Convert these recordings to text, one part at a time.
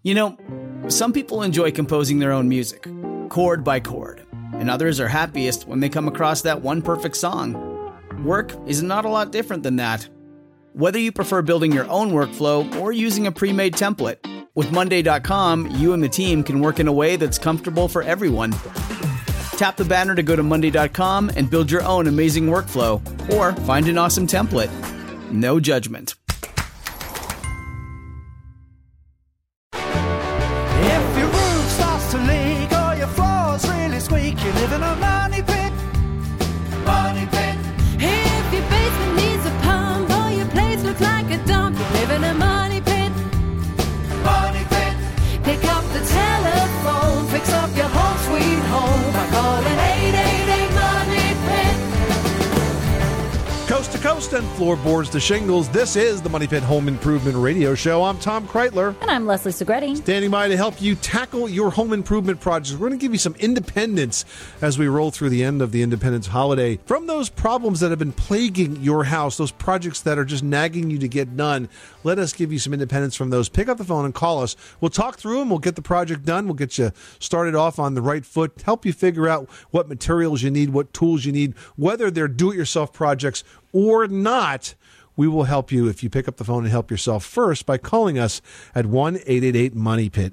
You know, some people enjoy composing their own music, chord by chord, and others are happiest when they come across that one perfect song. Work is not a lot different than that. Whether you prefer building your own workflow or using a pre-made template, with Monday.com, you and the team can work in a way that's comfortable for everyone. Tap the banner to go to Monday.com and build your own amazing workflow, or find an awesome template. No judgment. If your roof starts to leak or your floor's really squeak, you live in a money pit. Money pit. If your basement needs a pump or your place looks like a dump, you live in a money pit. Money pit. Pick up the telephone, fix up your home sweet home by calling 888 Money Pit. Coast to coast and floorboards to shingles, this is the Money Pit Home Improvement Radio Show. I'm Tom Kreitler. And I'm Leslie Segretti. Standing by to help you tackle your home improvement projects. We're going to give you some independence as we roll through the end of the Independence holiday. From those problems that have been plaguing your house, those projects that are just nagging you to get done, let us give you some independence from those. Pick up the phone and call us. We'll talk through them. We'll get the project done. We'll get you started off on the right foot, help you figure out what materials you need, what tools you need, whether they're do-it-yourself projects or not. We will help you if you pick up the phone and help yourself first by calling us at 1-888-MONEY-PIT,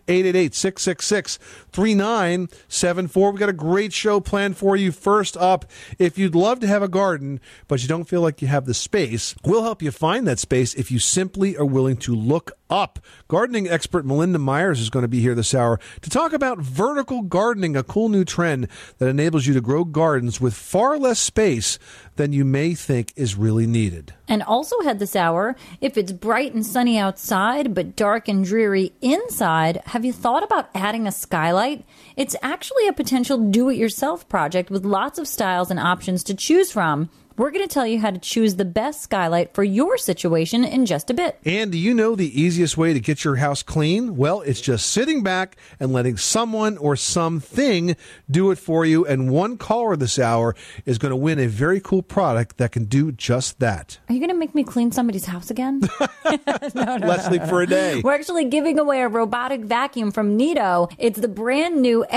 888-666-3974. We've got a great show planned for you. First up, if you'd love to have a garden, but you don't feel like you have the space, we'll help you find that space if you simply are willing to look up. Gardening expert Melinda Myers is going to be here this hour to talk about vertical gardening, a cool new trend that enables you to grow gardens with far less space than you may think is really needed. And also had this hour, if it's bright and sunny outside but dark and dreary inside, have you thought about adding a skylight? It's actually a potential do-it-yourself project with lots of styles and options to choose from. We're going to tell you how to choose the best skylight for your situation in just a bit. And do you know the easiest way to get your house clean? Well, it's just sitting back and letting someone or something do it for you. And one caller this hour is going to win a very cool product that can do just that. Are you going to make me clean somebody's house again? No, Leslie, for a day. We're actually giving away a robotic vacuum from Neato. It's the brand new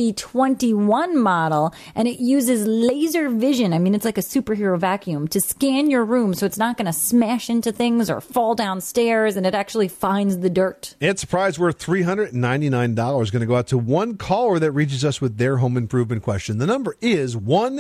XV21 model, and it uses laser vision. I mean, it's like a superhero vacuum to scan your room so it's not going to smash into things or fall downstairs, and it actually finds the dirt. It's a prize worth $399 going to go out to one caller that reaches us with their home improvement question. The number is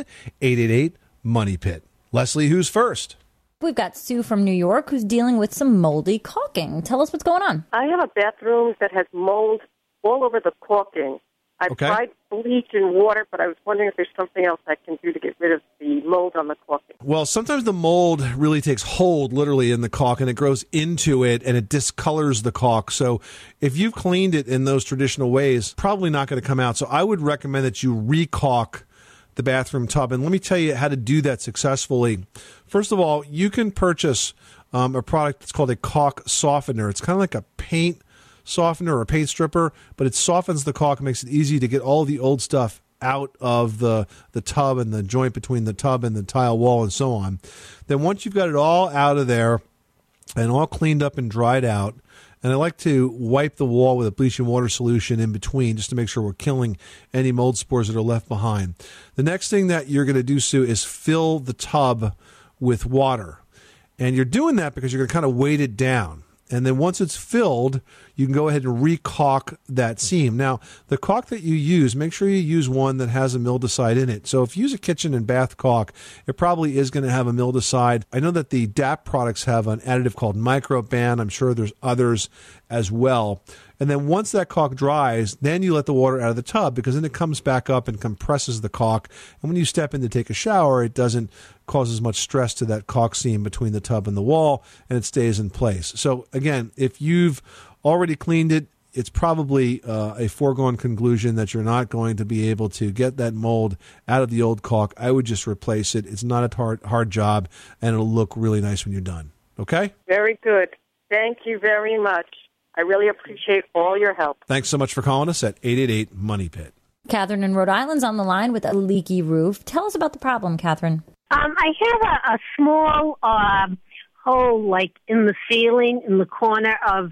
1-888-MONEY-PIT. Leslie, who's first? We've got Sue from New York who's dealing with some moldy caulking. Tell us what's going on. I have a bathroom that has mold all over the caulking. I've tried bleach and water, but I was wondering if there's something else I can do to get rid of the mold on the caulking. Well, sometimes the mold really takes hold literally in the caulk, and it grows into it, and it discolors the caulk. So if you've cleaned it in those traditional ways, probably not going to come out. So I would recommend that you re-caulk the bathroom tub. And let me tell you how to do that successfully. First of all, you can purchase a product that's called a caulk softener. It's kind of like a paint softener or a paint stripper, but it softens the caulk and makes it easy to get all the old stuff out of the tub and the joint between the tub and the tile wall and so on. Then once you've got it all out of there and all cleaned up and dried out, and I like to wipe the wall with a bleaching water solution in between just to make sure we're killing any mold spores that are left behind. The next thing that you're going to do, Sue, is fill the tub with water. And you're doing that because you're going to kind of weight it down. And then once it's filled, you can go ahead and re-caulk that seam. Now, the caulk that you use, make sure you use one that has a mildewcide in it. So if you use a kitchen and bath caulk, it probably is going to have a mildewcide. I know that the DAP products have an additive called Microban. I'm sure there's others as well. And then once that caulk dries, then you let the water out of the tub, because then it comes back up and compresses the caulk. And when you step in to take a shower, it doesn't cause as much stress to that caulk seam between the tub and the wall, and it stays in place. So again, if you've already cleaned it, it's probably a foregone conclusion that you're not going to be able to get that mold out of the old caulk. I would just replace it. It's not a hard job, and it'll look really nice when you're done. Okay? Very good. Thank you very much. I really appreciate all your help. Thanks so much for calling us at 888-MONEY-PIT. Catherine in Rhode Island's on the line with a leaky roof. Tell us about the problem, Catherine. I have a small hole, like in the ceiling, in the corner of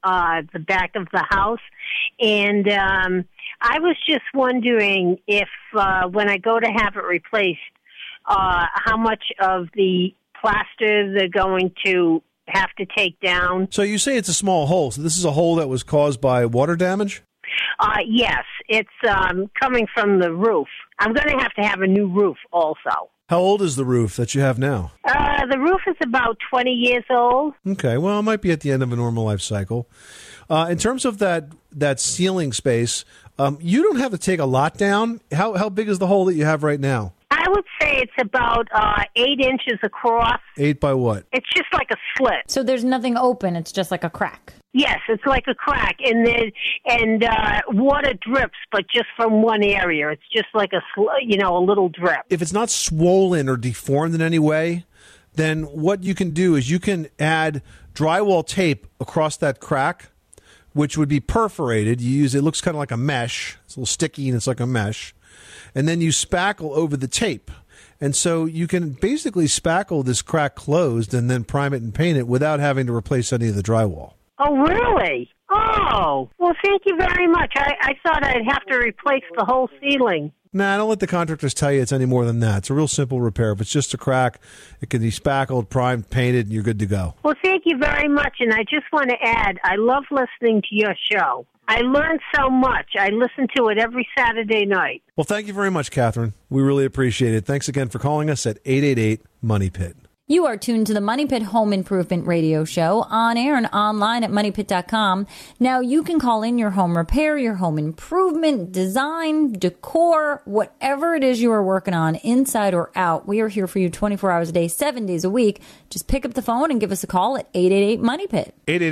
the back of the house. And I was just wondering if when I go to have it replaced, how much of the plaster they're going to have to take down. So you say it's a small hole. So this is a hole that was caused by water damage? Yes, it's coming from the roof. I'm going to have a new roof also. How old is the roof that you have now? The roof is about 20 years old. Okay, well, it might be at the end of a normal life cycle. In terms of that ceiling space, you don't have to take a lot down. How big is the hole that you have right now? I would say it's about 8 inches across. 8 by what? It's just like a slit. So there's nothing open. It's just like a crack. Yes, it's like a crack, and water drips, but just from one area. It's just like a little drip. If it's not swollen or deformed in any way, then what you can do is you can add drywall tape across that crack, which would be perforated. It looks kind of like a mesh. It's a little sticky and it's like a mesh. And then you spackle over the tape. And so you can basically spackle this crack closed and then prime it and paint it without having to replace any of the drywall. Oh, really? Oh, well, thank you very much. I thought I'd have to replace the whole ceiling. Nah, don't let the contractors tell you it's any more than that. It's a real simple repair. If it's just a crack, it can be spackled, primed, painted, and you're good to go. Well, thank you very much. And I just want to add, I love listening to your show. I learned so much. I listen to it every Saturday night. Well, thank you very much, Catherine. We really appreciate it. Thanks again for calling us at 888-MONEY-PIT. You are tuned to the Money Pit Home Improvement Radio Show, on air and online at MoneyPit.com. Now, you can call in your home repair, your home improvement, design, decor, whatever it is you are working on, inside or out. We are here for you 24 hours a day, 7 days a week. Just pick up the phone and give us a call at 888-MONEY-PIT.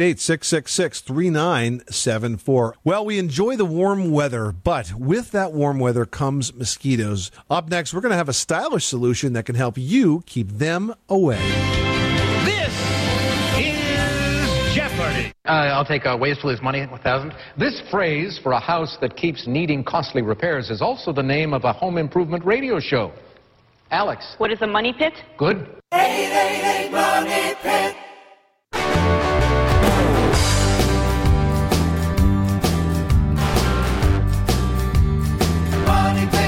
888-666-3974. Well, we enjoy the warm weather, but with that warm weather comes mosquitoes. Up next, we're going to have a stylish solution that can help you keep them away. This is Jeopardy! I'll take ways to lose money, 1,000. This phrase for a house that keeps needing costly repairs is also the name of a home improvement radio show. Alex. What is a money pit? Good. 888 Money Pit. Money Pit.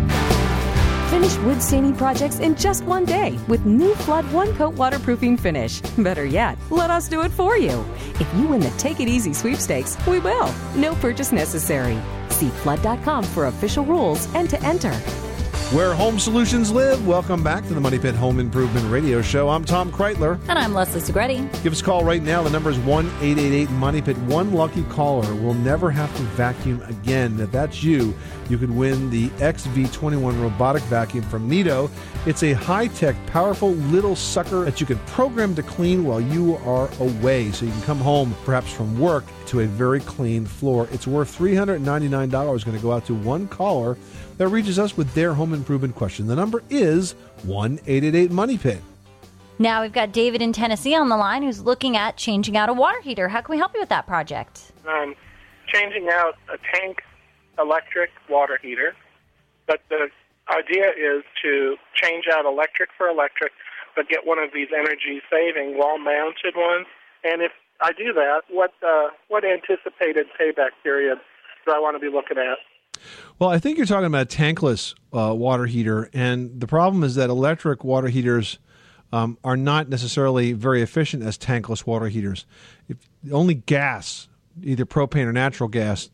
Finish wood staining projects in just one day with new Flood One Coat Waterproofing Finish. Better yet, let us do it for you. If you win the Take It Easy sweepstakes, we will. No purchase necessary. See Flood.com for official rules and to enter. Where home solutions live. Welcome back to the Money Pit Home Improvement Radio Show. I'm Tom Kreitler. And I'm Leslie Segretti. Give us a call right now. The number is 1-888-MONEY-PIT. One lucky caller will never have to vacuum again. If that's you, you could win the XV21 robotic vacuum from Neato. It's a high-tech, powerful little sucker that you can program to clean while you are away. So you can come home, perhaps from work, to a very clean floor. It's worth $399. Going to go out to one caller that reaches us with their home improvement question. The number is 1-888-MONEY-PIT. Now we've got David in Tennessee on the line who's looking at changing out a water heater. How can we help you with that project? Changing out a tank electric water heater, but the idea is to change out electric for electric, but get one of these energy-saving wall-mounted ones. And if I do that, what anticipated payback period do I want to be looking at? Well, I think you're talking about a tankless water heater, and the problem is that electric water heaters are not necessarily very efficient as tankless water heaters. Only gas, either propane or natural gas,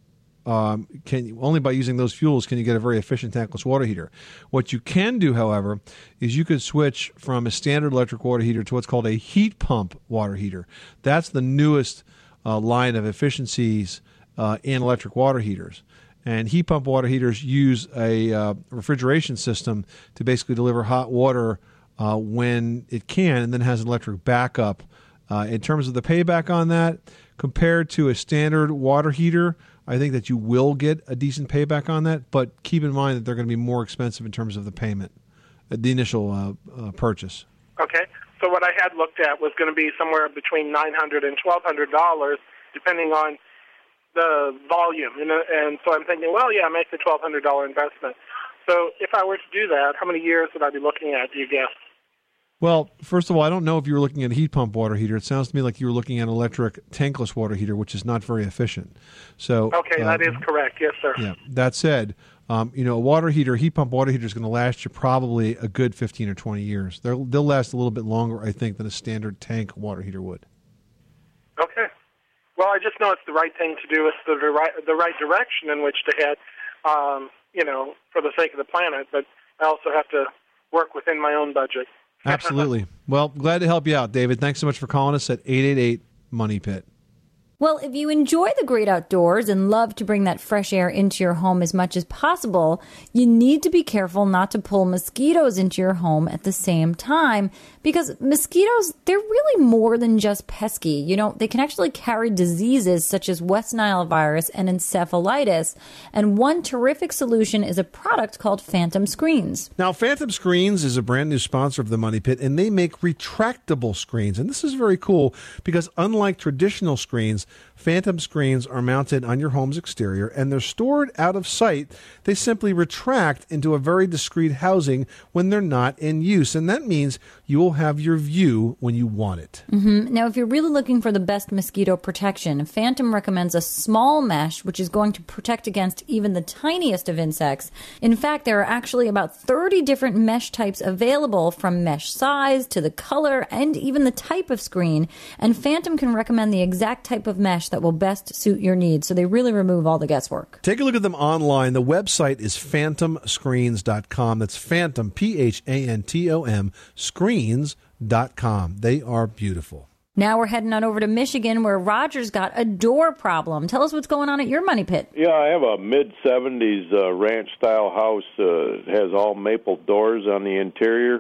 only by using those fuels can you get a very efficient tankless water heater. What you can do, however, is you could switch from a standard electric water heater to what's called a heat pump water heater. That's the newest line of efficiencies in electric water heaters. And heat pump water heaters use a refrigeration system to basically deliver hot water when it can, and then has an electric backup. In terms of the payback on that, compared to a standard water heater, I think that you will get a decent payback on that, but keep in mind that they're going to be more expensive in terms of the payment, the initial purchase. Okay, so what I had looked at was going to be somewhere between $900 and $1,200, depending on the volume, and so I'm thinking, well, yeah, make the $1,200 investment. So if I were to do that, how many years would I be looking at, do you guess? Well, first of all, I don't know if you were looking at a heat pump water heater. It sounds to me like you were looking at an electric tankless water heater, which is not very efficient. So, okay, that is correct. Yes, sir. Yeah. That said, a water heater, heat pump water heater is going to last you probably a good 15 or 20 years. They'll last a little bit longer, I think, than a standard tank water heater would. Okay. Well, I just know it's the right thing to do. It's the right direction in which to head, for the sake of the planet. But I also have to work within my own budget. Absolutely. Well, glad to help you out, David. Thanks so much for calling us at 888-MONEY-PIT. Well, if you enjoy the great outdoors and love to bring that fresh air into your home as much as possible, you need to be careful not to pull mosquitoes into your home at the same time, because mosquitoes, they're really more than just pesky. They can actually carry diseases such as West Nile virus and encephalitis. And one terrific solution is a product called Phantom Screens. Now, Phantom Screens is a brand new sponsor of the Money Pit, and they make retractable screens. And this is very cool because unlike traditional screens, Phantom Screens are mounted on your home's exterior and they're stored out of sight. They simply retract into a very discreet housing when they're not in use. And that means you will have your view when you want it. Mm-hmm. Now, if you're really looking for the best mosquito protection, Phantom recommends a small mesh, which is going to protect against even the tiniest of insects. In fact, there are actually about 30 different mesh types available, from mesh size to the color and even the type of screen. And Phantom can recommend the exact type of mesh that will best suit your needs. So they really remove all the guesswork. Take a look at them online. The website is phantomscreens.com. That's Phantom, Phantom, screens.com. They are beautiful. Now we're heading on over to Michigan, where Roger's got a door problem. Tell us what's going on at your Money Pit. Yeah, I have a mid-'70s ranch-style house. It has all maple doors on the interior.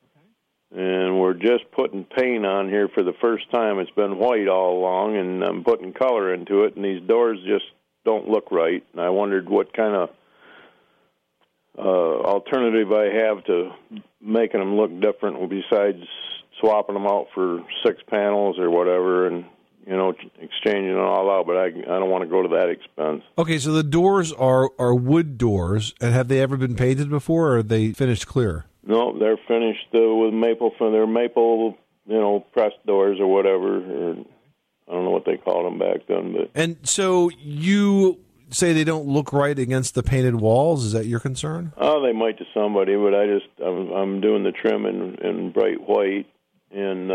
And we're just putting paint on here for the first time. It's been white all along, and I'm putting color into it, and these doors just don't look right. And I wondered what kind of alternative I have to making them look different besides swapping them out for 6 panels or whatever and, exchanging it all out. But I don't want to go to that expense. Okay, so the doors are wood doors, and have they ever been painted before, or are they finished clear? No, they're finished with maple. They're maple, pressed doors or whatever. Or I don't know what they called them back then. But and so you say they don't look right against the painted walls. Is that your concern? Oh, they might to somebody, but I'm doing the trim in bright white, and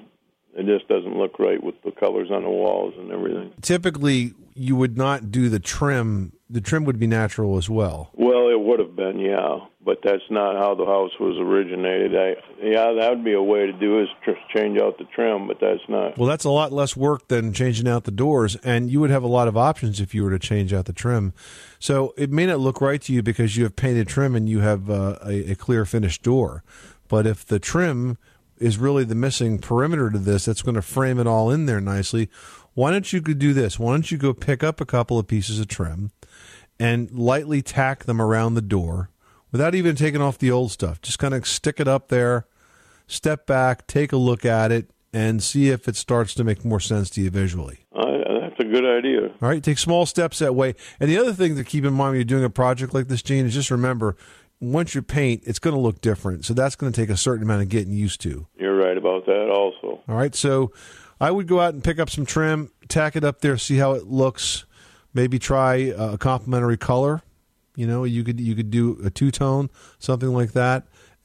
it just doesn't look right with the colors on the walls and everything. Typically, you would not do the trim. The trim would be natural as well. Well, it would have been, yeah, but that's not how the house was originated. That would be a way to do is change out the trim, but that's not. Well, that's a lot less work than changing out the doors, and you would have a lot of options if you were to change out the trim. So it may not look right to you because you have painted trim and you have a clear finished door. But if the trim is really the missing perimeter to this, that's going to frame it all in there nicely. Why don't you do this? Why don't you go pick up a couple of pieces of trim and lightly tack them around the door without even taking off the old stuff. Just kind of stick it up there, step back, take a look at it, and see if it starts to make more sense to you visually. That's a good idea. All right, take small steps that way. And the other thing to keep in mind when you're doing a project like this, Gene, is just remember, once you paint, it's going to look different. So that's going to take a certain amount of getting used to. You're right about that also. All right, so I would go out and pick up some trim, tack it up there, see how it looks. Maybe try a complementary color. You could do a two-tone, something like that,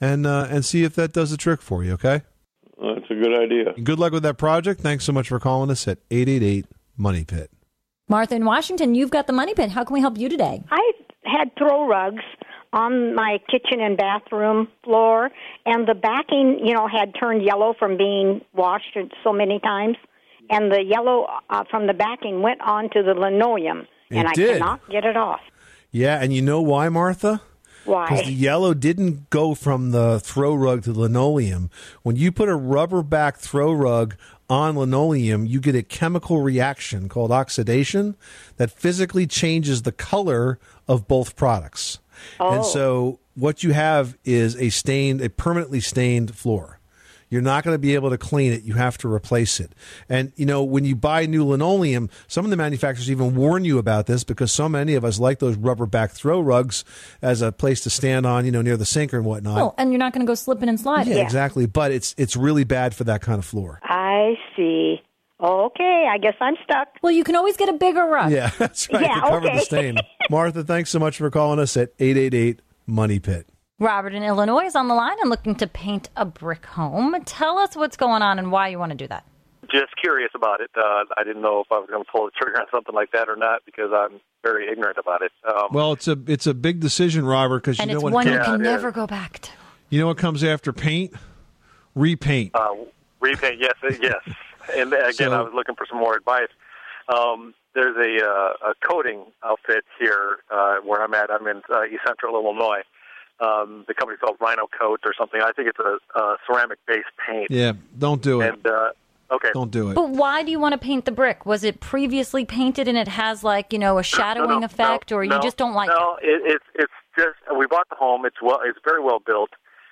and see if that does the trick for you, okay? That's a good idea. Good luck with that project. Thanks so much for calling us at 888-MONEY-PIT. Martha in Washington, you've got the Money Pit. How can we help you today? I had throw rugs on my kitchen and bathroom floor, and the backing, had turned yellow from being washed so many times. And the yellow from the backing went onto the linoleum, and I cannot get it off. Yeah, and you know why, Martha? Why? Because the yellow didn't go from the throw rug to the linoleum. When you put a rubber back throw rug on linoleum, you get a chemical reaction called oxidation that physically changes the color of both products. Oh. And so what you have is a permanently stained floor. you're not going to be able to clean it. You have to replace it. And, when you buy new linoleum, some of the manufacturers even warn you about this because so many of us like those rubber back throw rugs as a place to stand on, near the sink and whatnot. Oh, and you're not going to go slipping and sliding. Yeah, exactly. But it's really bad for that kind of floor. I see. Okay, I guess I'm stuck. Well, you can always get a bigger rug. Yeah, that's right. Yeah, to cover okay. the stain. Martha, thanks so much for calling us at 888-MONEY-PIT. Robert in Illinois is on the line and looking to paint a brick home. Tell us what's going on and why you want to do that. Just curious about it. I didn't know if I was going to pull the trigger on something like that or not because I'm very ignorant about it. Well, it's a big decision, Robert, because it's one you can never go back to. You know what comes after paint? Repaint. Repaint, yes. And again, I was looking for some more advice. There's a coating outfit here where I'm at. I'm in East Central Illinois. The company's called Rhino Coat or something. I think it's a ceramic-based paint. Yeah, don't do it. And, okay. Don't do it. But why do you want to paint the brick? Was it previously painted and it has a shadowing effect, or you just don't like it? No, it's just we bought the home. It's very well built,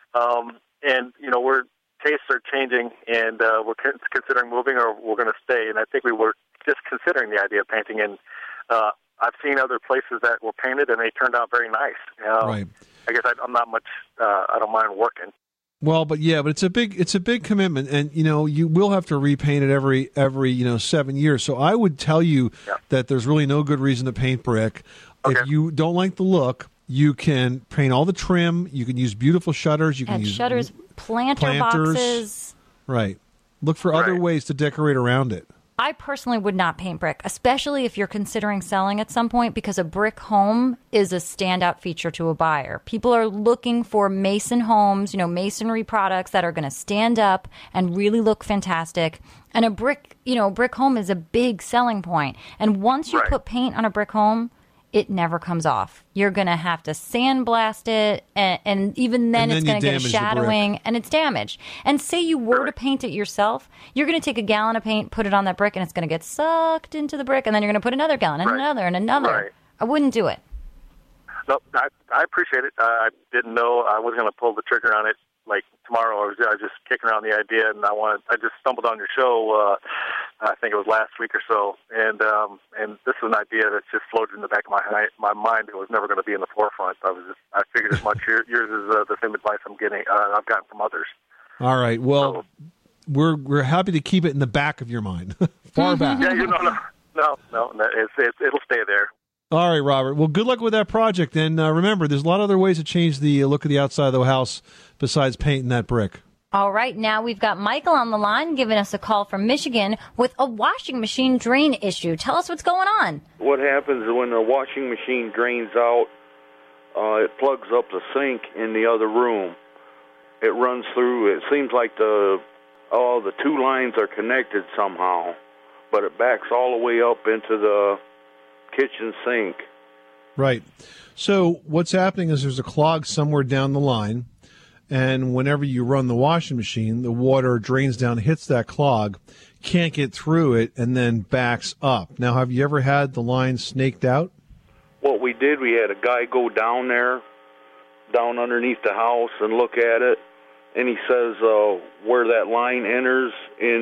and we're tastes are changing, and we're considering moving, or we're going to stay. And I think we were just considering the idea of painting. And I've seen other places that were painted, and they turned out very nice. Right. I guess I'm not much. I don't mind working. Well, but it's a big commitment, and you will have to repaint it every 7 years. So I would tell you that there's really no good reason to paint brick. Okay. If you don't like the look, you can paint all the trim. You can use beautiful shutters. You can use shutters, planters. Boxes. Right. Look for other ways to decorate around it. I personally would not paint brick, especially if you're considering selling at some point, because a brick home is a standout feature to a buyer. People are looking for mason homes, masonry products that are going to stand up and really look fantastic. And a brick home is a big selling point. And once you put paint on a brick home, it never comes off. You're going to have to sandblast it, and even then it's going to get a shadowing, and it's damaged. And say you were to paint it yourself, you're going to take a gallon of paint, put it on that brick, and it's going to get sucked into the brick, and then you're going to put another gallon, and another, and another. Right. I wouldn't do it. No, I appreciate it. I didn't know I was going to pull the trigger on it. Like tomorrow, I was just kicking around the idea, and I just stumbled on your show. I think it was last week or so, and this is an idea that just floated in the back of my mind. It was never going to be in the forefront. I figured as much. Yours is the same advice I've gotten from others. All right. Well, we're happy to keep it in the back of your mind, far back. Yeah, no. It'll stay there. All right, Robert. Well, good luck with that project. And remember, there's a lot of other ways to change the look of the outside of the house besides painting that brick. All right. Now we've got Michael on the line giving us a call from Michigan with a washing machine drain issue. Tell us what's going on. What happens when the washing machine drains out, it plugs up the sink in the other room. It runs through. It seems like the two lines are connected somehow, but it backs all the way up into the kitchen sink. Right. So what's happening is there's a clog somewhere down the line, and whenever you run the washing machine, the water drains down, hits that clog, can't get through it, and then backs up. Now, have you ever had the line snaked out? What we did, we had a guy go down there, down underneath the house, and look at it, and he says where that line enters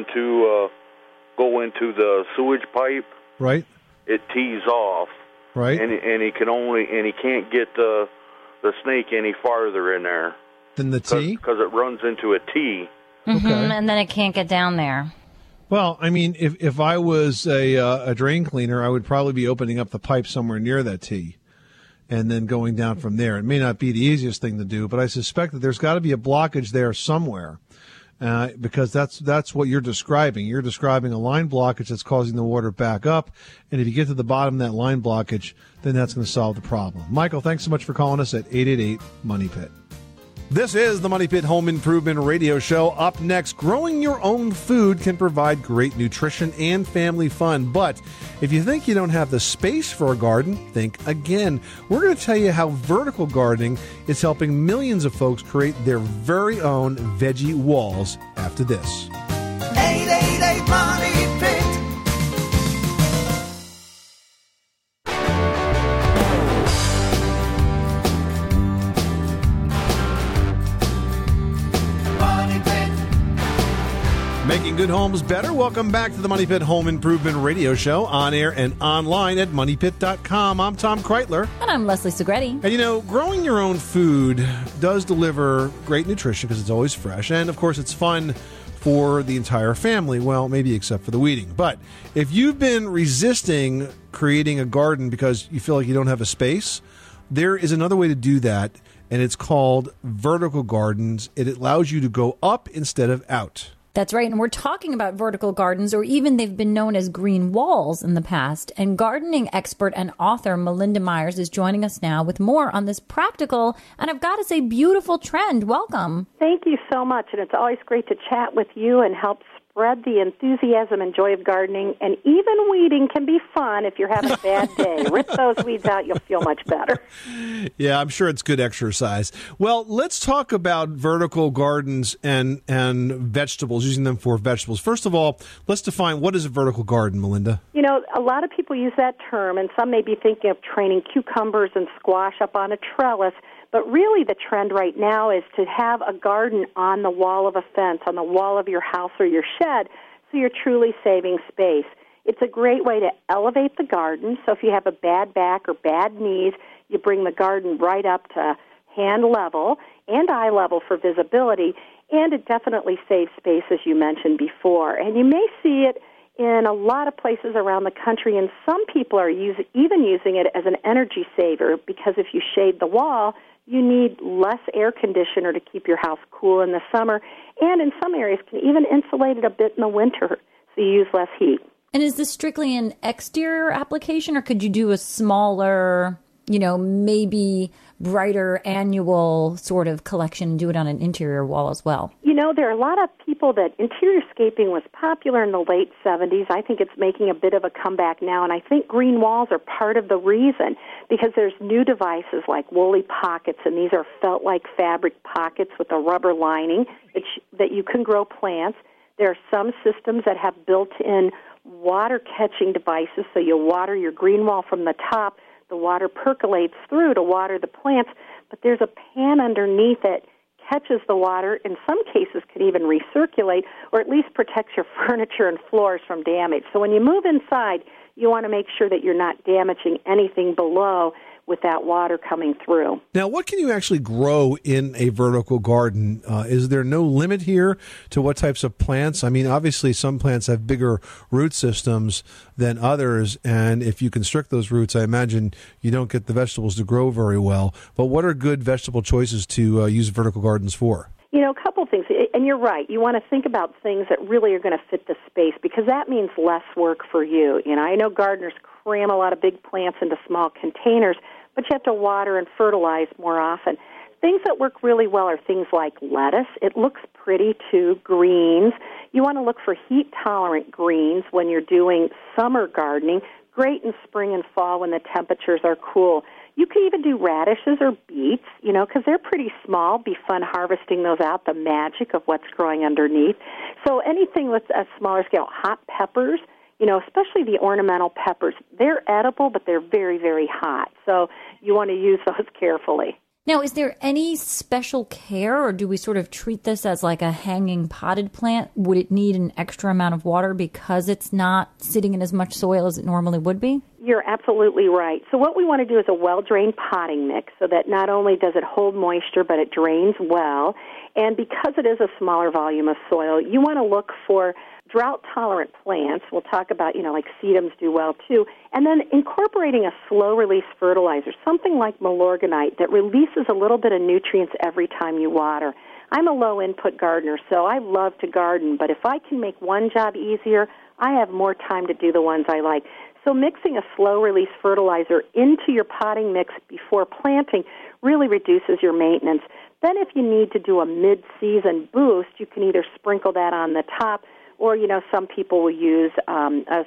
go into the sewage pipe. Right. It tees off, right, and he can't get the snake any farther in there than the T because it runs into a T. Mm-hmm, and then it can't get down there. Well, I mean, if I was a drain cleaner, I would probably be opening up the pipe somewhere near that T, and then going down from there. It may not be the easiest thing to do, but I suspect that there's got to be a blockage there somewhere. Because that's what you're describing. You're describing a line blockage that's causing the water back up, and if you get to the bottom of that line blockage, then that's going to solve the problem. Michael, thanks so much for calling us at 888-MONEY-PIT. This is the Money Pit Home Improvement Radio Show. Up next, growing your own food can provide great nutrition and family fun. But if you think you don't have the space for a garden, think again. We're going to tell you how vertical gardening is helping millions of folks create their very own veggie walls after this. 888 Money Pit. good homes better. Welcome back to the Money Pit Home Improvement Radio Show, on air and online at MoneyPit.com. I'm Tom Kreitler. And I'm Leslie Segretti. And you know, growing your own food does deliver great nutrition because it's always fresh. And of course, it's fun for the entire family. Well, maybe except for the weeding. But if you've been resisting creating a garden because you feel like you don't have a space, there is another way to do that. And it's called vertical gardens. It allows you to go up instead of out. That's right. And we're talking about vertical gardens, or even they've been known as green walls in the past. And gardening expert and author Melinda Myers is joining us now with more on this practical and, I've got to say, beautiful trend. Welcome. Thank you so much. And it's always great to chat with you and help spread the enthusiasm and joy of gardening. And even weeding can be fun if you're having a bad day. Rip those weeds out, you'll feel much better. Yeah, I'm sure it's good exercise. Well, let's talk about vertical gardens and vegetables, using them for vegetables. First of all, let's define what is a vertical garden, Melinda. You know, a lot of people use that term, and some may be thinking of training cucumbers and squash up on a trellis. But really the trend right now is to have a garden on the wall of a fence, on the wall of your house or your shed, so you're truly saving space. It's a great way to elevate the garden. So if you have a bad back or bad knees, you bring the garden right up to hand level and eye level for visibility, and it definitely saves space, as you mentioned before. And you may see it in a lot of places around the country, and some people are even using it as an energy saver, because if you shade the wall, you need less air conditioner to keep your house cool in the summer, and in some areas can even insulate it a bit in the winter, so you use less heat. And is this strictly an exterior application, or could you do a smaller, maybe brighter annual sort of collection and do it on an interior wall as well? You know, there are a lot of people that interior scaping was popular in the late 70s. I think it's making a bit of a comeback now, and I think green walls are part of the reason, because there's new devices like Woolly Pockets, and these are felt-like fabric pockets with a rubber lining that you can grow plants. There are some systems that have built-in water-catching devices, so you water your green wall from the top. The water percolates through to water the plants, but there's a pan underneath it, catches the water, in some cases could even recirculate, or at least protects your furniture and floors from damage. So when you move inside, you want to make sure that you're not damaging anything below with that water coming through. Now, what can you actually grow in a vertical garden? Is there no limit here to what types of plants? I mean, obviously some plants have bigger root systems than others, and if you constrict those roots, I imagine you don't get the vegetables to grow very well. But what are good vegetable choices to use vertical gardens for? You know, a couple things, and you're right. You want to think about things that really are going to fit the space, because that means less work for you. You know, I know gardeners cram a lot of big plants into small containers, but you have to water and fertilize more often. Things that work really well are things like lettuce. It looks pretty too. Greens. You want to look for heat-tolerant greens when you're doing summer gardening. Great in spring and fall when the temperatures are cool. You can even do radishes or beets, because they're pretty small. Be fun harvesting those out, the magic of what's growing underneath. So anything with a smaller scale. Hot peppers, especially the ornamental peppers. They're edible, but they're very, very hot. So you want to use those carefully. Now, is there any special care, or do we sort of treat this as like a hanging potted plant? Would it need an extra amount of water because it's not sitting in as much soil as it normally would be? You're absolutely right. So what we want to do is a well-drained potting mix, so that not only does it hold moisture, but it drains well. And because it is a smaller volume of soil, you want to look for drought-tolerant plants. We'll talk about, like sedums do well too. And then incorporating a slow-release fertilizer, something like Milorganite, that releases a little bit of nutrients every time you water. I'm a low-input gardener, so I love to garden, but if I can make one job easier, I have more time to do the ones I like. So mixing a slow-release fertilizer into your potting mix before planting really reduces your maintenance. Then if you need to do a mid-season boost, you can either sprinkle that on the top, or, some people will use a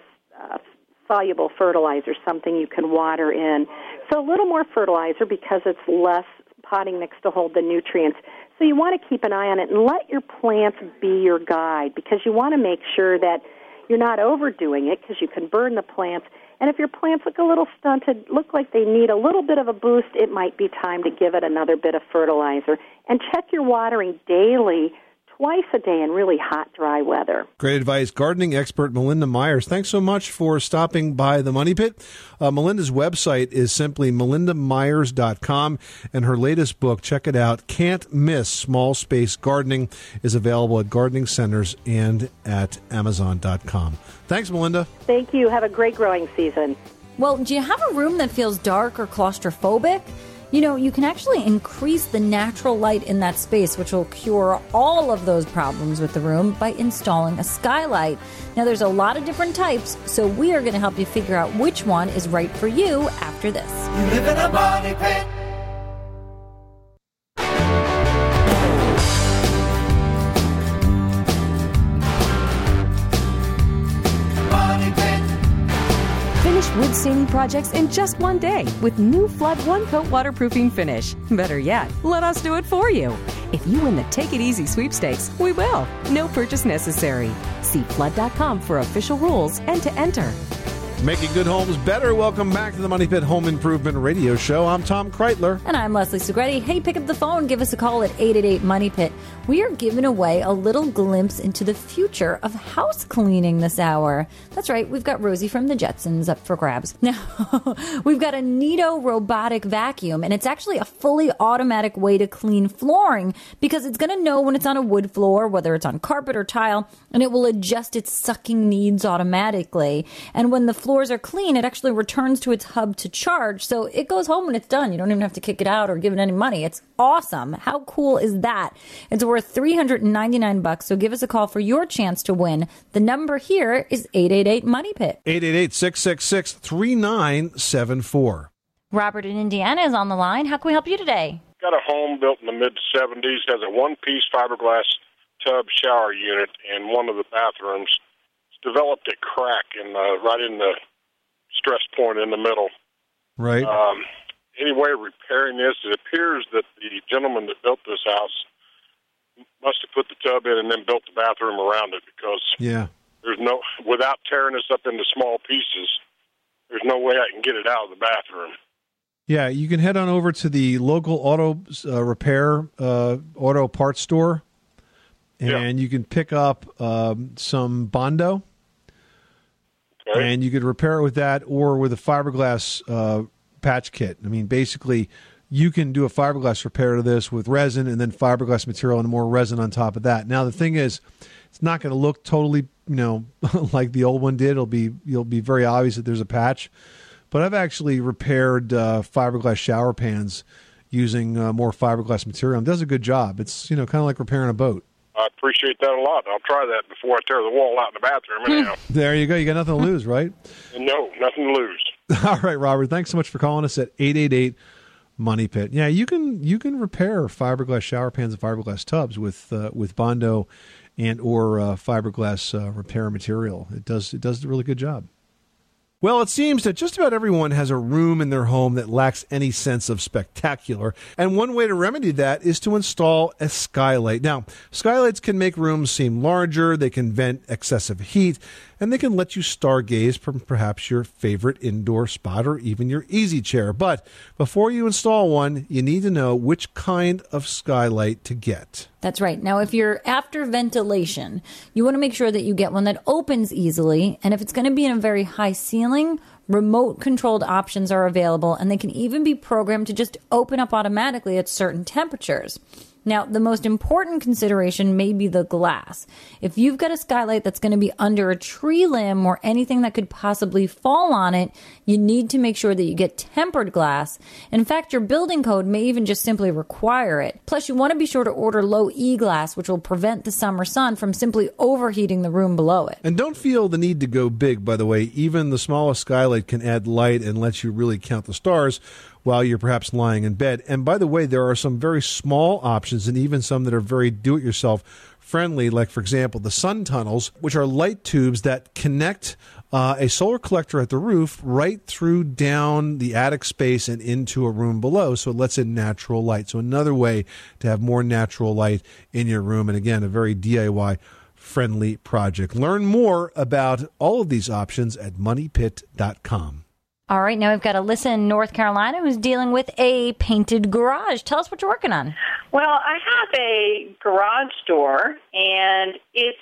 soluble fertilizer, something you can water in. So a little more fertilizer because it's less potting mix to hold the nutrients. So you want to keep an eye on it and let your plants be your guide, because you want to make sure that you're not overdoing it, because you can burn the plants. And if your plants look a little stunted, look like they need a little bit of a boost, it might be time to give it another bit of fertilizer. And check your watering daily, twice a day in really hot, dry weather. Great advice. Gardening expert Melinda Myers. Thanks so much for stopping by the Money Pit. Melinda's website is simply melindamyers.com, and her latest book, check it out, Can't Miss Small Space Gardening, is available at gardening centers and at amazon.com. Thanks, Melinda. Thank you. Have a great growing season. Well, do you have a room that feels dark or claustrophobic? You know, you can actually increase the natural light in that space, which will cure all of those problems with the room by installing a skylight. Now, there's a lot of different types, so we are going to help you figure out which one is right for you after this. You live in a money pit. Finish wood staining projects in just one day with new Flood One Coat Waterproofing Finish. Better yet, let us do it for you. If you win the Take It Easy sweepstakes, we will. No purchase necessary. See flood.com for official rules and to enter. Making good homes better. Welcome back to the Money Pit Home Improvement Radio Show. I'm Tom Kreitler. And I'm Leslie Segretti. Hey, pick up the phone. Give us a call at 888-MONEY-PIT. We are giving away a little glimpse into the future of house cleaning this hour. That's right. We've got Rosie from the Jetsons up for grabs. Now, we've got a Neato robotic vacuum, and it's actually a fully automatic way to clean flooring because it's going to know when it's on a wood floor, whether it's on carpet or tile, and it will adjust its sucking needs automatically. And when the floors are clean, it actually returns to its hub to charge. So it goes home when it's done. You don't even have to kick it out or give it any money. It's awesome. How cool is that? It's worth $399. So give us a call for your chance to win. The number here is 888-MONEY-PIT. 888-666-3974. Robert in Indiana is on the line. How can we help you today? Got a home built in the mid-'70s, has a one-piece fiberglass tub shower unit in one of the bathrooms. It's developed a crack right in the stress point in the middle. Right. Any way of repairing this? It appears that the gentleman that built this house must have put the tub in and then built the bathroom around it because there's no, without tearing this up into small pieces, there's no way I can get it out of the bathroom. Yeah, you can head on over to the local auto repair auto parts store, and you can pick up some Bondo, and you could repair it with that or with a fiberglass patch kit. I mean, basically, you can do a fiberglass repair to this with resin and then fiberglass material and more resin on top of that. Now, the thing is, it's not going to look totally, like the old one did. You'll be very obvious that there's a patch. But I've actually repaired fiberglass shower pans using more fiberglass material. It does a good job. It's, kind of like repairing a boat. I appreciate that a lot. I'll try that before I tear the wall out in the bathroom. Anyhow. There you go. You got nothing to lose, right? No, nothing to lose. All right, Robert. Thanks so much for calling us at 888-MONEY-PIT. Yeah, you can repair fiberglass shower pans and fiberglass tubs with Bondo and or fiberglass repair material. It does a really good job. Well, it seems that just about everyone has a room in their home that lacks any sense of spectacular, and one way to remedy that is to install a skylight. Now, skylights can make rooms seem larger, they can vent excessive heat, and they can let you stargaze from perhaps your favorite indoor spot or even your easy chair. But before you install one, you need to know which kind of skylight to get. That's right. Now, if you're after ventilation, you want to make sure that you get one that opens easily. And if it's going to be in a very high ceiling, remote controlled options are available, and they can even be programmed to just open up automatically at certain temperatures. Now, the most important consideration may be the glass. If you've got a skylight that's going to be under a tree limb or anything that could possibly fall on it, you need to make sure that you get tempered glass. In fact, your building code may even just simply require it. Plus, you want to be sure to order low E glass, which will prevent the summer sun from simply overheating the room below it. And don't feel the need to go big, by the way. Even the smallest skylight can add light and let you really count the stars while you're perhaps lying in bed. And by the way, there are some very small options and even some that are very do-it-yourself friendly, like, for example, the sun tunnels, which are light tubes that connect a solar collector at the roof right through down the attic space and into a room below, so it lets in natural light. So another way to have more natural light in your room, and again, a very DIY-friendly project. Learn more about all of these options at MoneyPit.com. All right, now we've got Alyssa in North Carolina who's dealing with a painted garage. Tell us what you're working on. Well, I have a garage door, and it's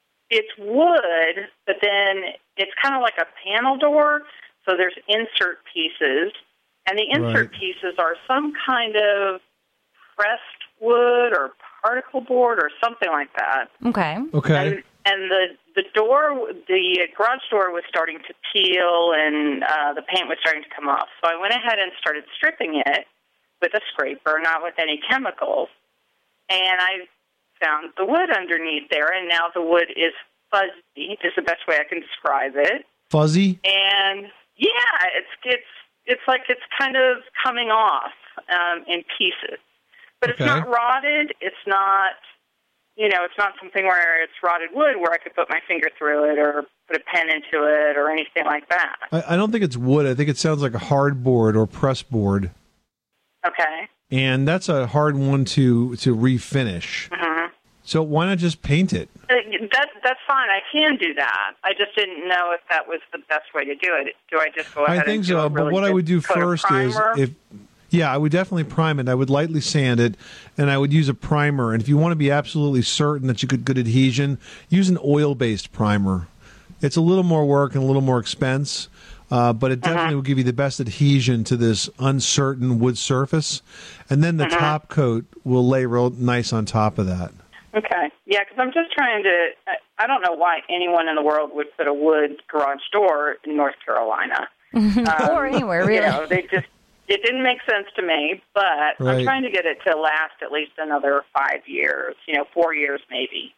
wood, but then it's kind of like a panel door, so there's insert pieces, and the insert pieces are some kind of pressed wood or particle board or something like that. Okay. And the door, the garage door was starting to peel, and the paint was starting to come off. So I went ahead and started stripping it with a scraper, not with any chemicals. And I found the wood underneath there, and now the wood is fuzzy. Is the best way I can describe it. Fuzzy? And yeah, it's like it's kind of coming off in pieces. But it's not rotted. It's not, it's not something where it's rotted wood where I could put my finger through it or put a pen into it or anything like that. I don't think it's wood. I think it sounds like a hardboard or press board. Okay. And that's a hard one to refinish. Mm-hmm. So why not just paint it? That's fine. I can do that. I just didn't know if that was the best way to do it. Do I just go ahead I think and do so, a really but what I would do coat of first is primer? I would definitely prime it. I would lightly sand it, and I would use a primer. And if you want to be absolutely certain that you get good adhesion, use an oil-based primer. It's a little more work and a little more expense, but it definitely will give you the best adhesion to this uncertain wood surface. And then the top coat will lay real nice on top of that. Okay. Yeah, because I'm just trying to, I don't know why anyone in the world would put a wood garage door in North Carolina. Or anywhere, really. It didn't make sense to me, but I'm trying to get it to last at least another 5 years, 4 years maybe.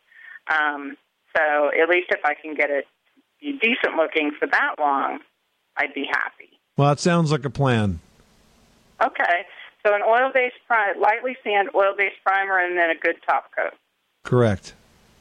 So at least if I can get it decent looking for that long, I'd be happy. Well, it sounds like a plan. Okay. So an oil-based lightly sand oil-based primer and then a good top coat. Correct.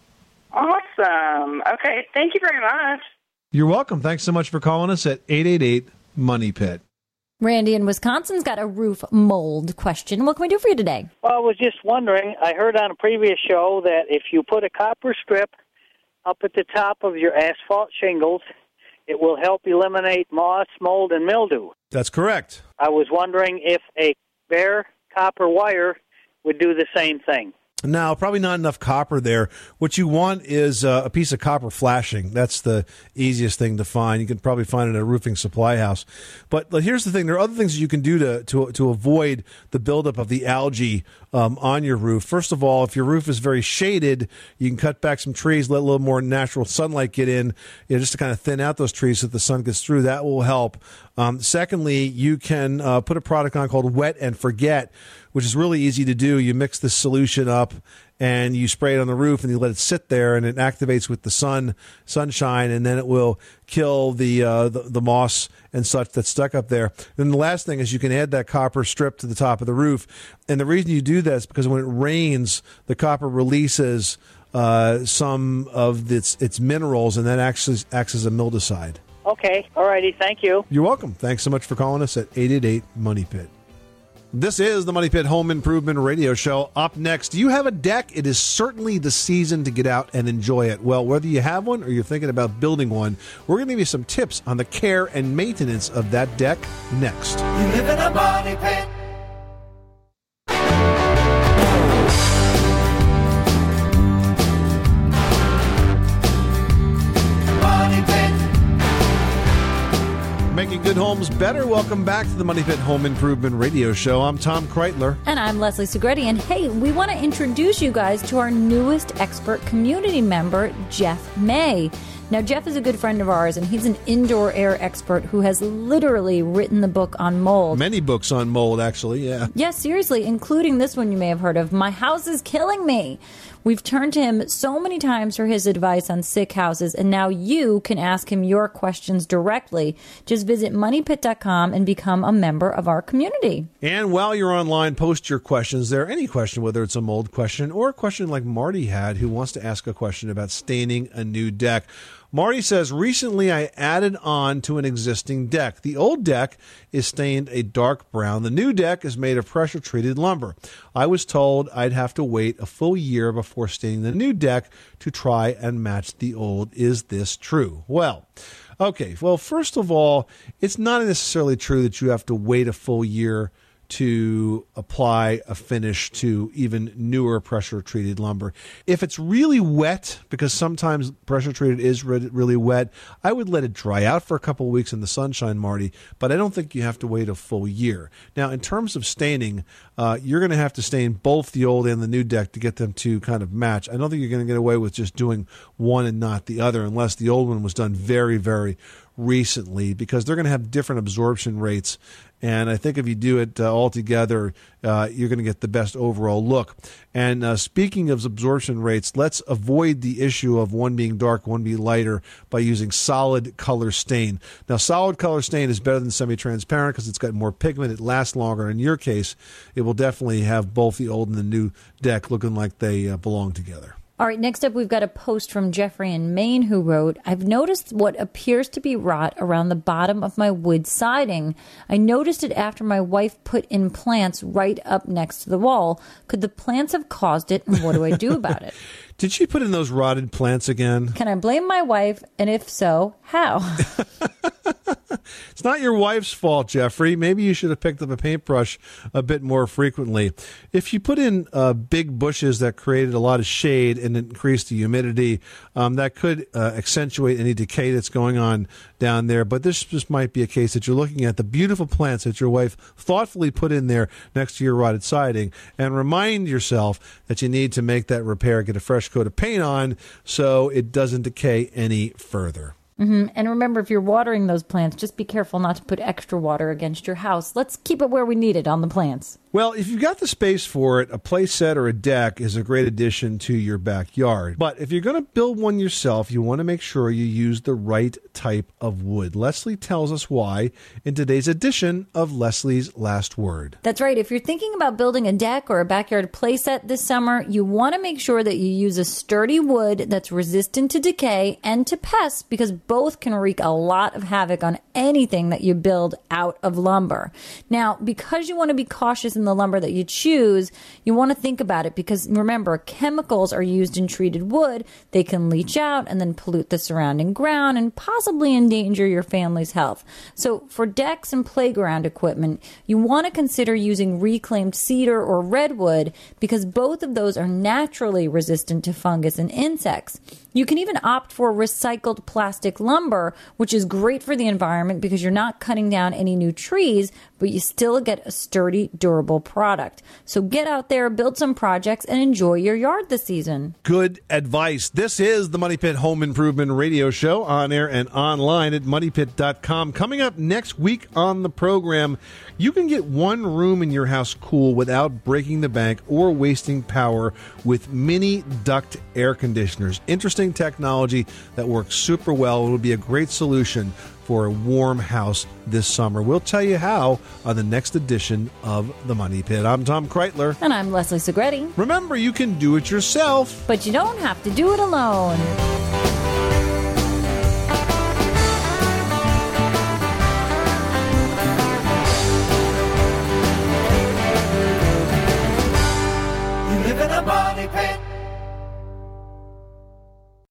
Awesome. Okay. Thank you very much. You're welcome. Thanks so much for calling us at 888-MONEY-PIT. Randy in Wisconsin's got a roof mold question. What can we do for you today? Well, I was just wondering, I heard on a previous show that if you put a copper strip up at the top of your asphalt shingles, it will help eliminate moss, mold, and mildew. That's correct. I was wondering if a bare copper wire would do the same thing. No, probably not enough copper there. What you want is a piece of copper flashing. That's the easiest thing to find. You can probably find it at a roofing supply house. But here's the thing. There are other things that you can do to avoid the buildup of the algae on your roof. First of all, if your roof is very shaded, you can cut back some trees, let a little more natural sunlight get in, just to kind of thin out those trees so that the sun gets through. That will help. Secondly, you can put a product on called Wet and Forget, which is really easy to do. You mix the solution up and you spray it on the roof and you let it sit there and it activates with the sunshine, and then it will kill the moss and such that's stuck up there. Then the last thing is you can add that copper strip to the top of the roof. And the reason you do that is because when it rains, the copper releases some of its minerals, and that actually acts as a mildewcide. Okay. All righty. Thank you. You're welcome. Thanks so much for calling us at 888-MONEY-PIT. This is the Money Pit Home Improvement Radio Show. Up next, do you have a deck? It is certainly the season to get out and enjoy it. Well, whether you have one or you're thinking about building one, we're going to give you some tips on the care and maintenance of that deck next. You live in a money pit. Money pit. Making good homes better. Welcome back to the Money Pit Home Improvement Radio Show. I'm Tom Kreitler. And I'm Leslie Segretti. And hey, we want to introduce you guys to our newest expert community member, Jeff May. Now, Jeff is a good friend of ours, and he's an indoor air expert who has literally written the book on mold. Many books on mold, actually, yeah. Yes, seriously, including this one you may have heard of, My House is Killing Me. We've turned to him so many times for his advice on sick houses, and now you can ask him your questions directly. Just visit moneypit.com and become a member of our community. And while you're online, post your questions there. Any question, whether it's a mold question or a question like Marty had, who wants to ask a question about staining a new deck. Marty says, recently I added on to an existing deck. The old deck is stained a dark brown. The new deck is made of pressure-treated lumber. I was told I'd have to wait a full year before staining the new deck to try and match the old. Is this true? Well, okay. Well, first of all, it's not necessarily true that you have to wait a full year to apply a finish to even newer pressure-treated lumber. If it's really wet, because sometimes pressure-treated is really wet, I would let it dry out for a couple of weeks in the sunshine, Marty, but I don't think you have to wait a full year. Now, in terms of staining, you're going to have to stain both the old and the new deck to get them to kind of match. I don't think you're going to get away with just doing one and not the other unless the old one was done very, very recently, because they're going to have different absorption rates. And I think if you do it all together, you're going to get the best overall look. And speaking of absorption rates, let's avoid the issue of one being dark, one being lighter by using solid color stain. Now, solid color stain is better than semi-transparent because it's got more pigment. It lasts longer. In your case, it will definitely have both the old and the new deck looking like they belong together. All right, next up, we've got a post from Jeffrey in Maine who wrote, I've noticed what appears to be rot around the bottom of my wood siding. I noticed it after my wife put in plants right up next to the wall. Could the plants have caused it, and what do I do about it? Did she put in those rotted plants again? Can I blame my wife, and if so, how? It's not your wife's fault, Jeffrey. Maybe you should have picked up a paintbrush a bit more frequently. If you put in big bushes that created a lot of shade and increased the humidity, that could accentuate any decay that's going on down there. But this just might be a case that you're looking at the beautiful plants that your wife thoughtfully put in there next to your rotted siding, and remind yourself that you need to make that repair, get a fresh coat of paint on so it doesn't decay any further. Mm-hmm. And remember, if you're watering those plants, just be careful not to put extra water against your house. Let's keep it where we need it on the plants. Well, if you've got the space for it, a play set or a deck is a great addition to your backyard. But if you're going to build one yourself, you want to make sure you use the right type of wood. Leslie tells us why in today's edition of Leslie's Last Word. That's right. If you're thinking about building a deck or a backyard play set this summer, you want to make sure that you use a sturdy wood that's resistant to decay and to pests, because both can wreak a lot of havoc on anything that you build out of lumber. Now, because you want to be cautious in the lumber that you choose, you want to think about it, because remember, chemicals are used in treated wood. They can leach out and then pollute the surrounding ground and possibly endanger your family's health. So for decks and playground equipment, you want to consider using reclaimed cedar or redwood, because both of those are naturally resistant to fungus and insects. You can even opt for recycled plastic lumber, which is great for the environment because you're not cutting down any new trees, but you still get a sturdy, durable product. So get out there, build some projects, and enjoy your yard this season. Good advice. This is the Money Pit Home Improvement Radio Show, on air and online at moneypit.com. Coming up next week on the program, you can get one room in your house cool without breaking the bank or wasting power with mini duct air conditioners. Interesting technology that works super well. It will be a great solution for a warm house this summer. We'll tell you how on the next edition of The Money Pit. I'm Tom Kreitler. And I'm Leslie Segretti. Remember, you can do it yourself, but you don't have to do it alone.